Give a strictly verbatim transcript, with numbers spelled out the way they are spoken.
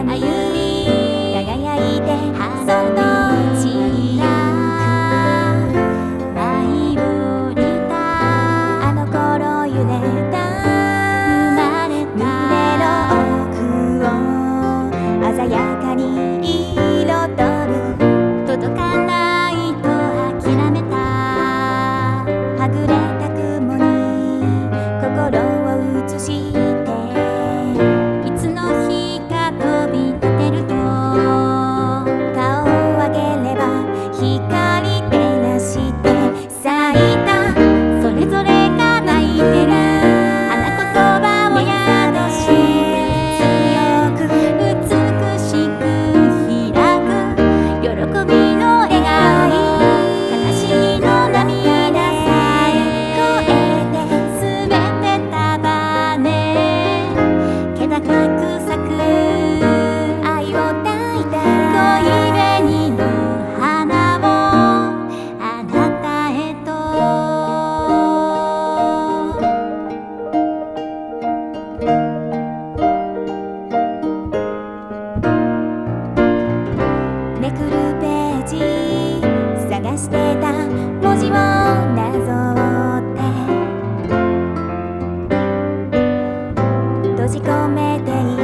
に輝いてそっと散りゆく舞い降りたあの頃揺れた生まれた胸の奥を鮮やかに彩る届かないと諦めたはぐれた雲に心を映していつの日か飛び立てると顔を上げれば光照らして咲いたそれぞれが泣いてる花言葉を宿して強く美しく開く喜びの笑顔悲しみの涙さえ越えて全て束ね気高く咲く愛を抱いた恋紅の花をあなたへとめくるページ探してた文字をなぞって閉じ込めてい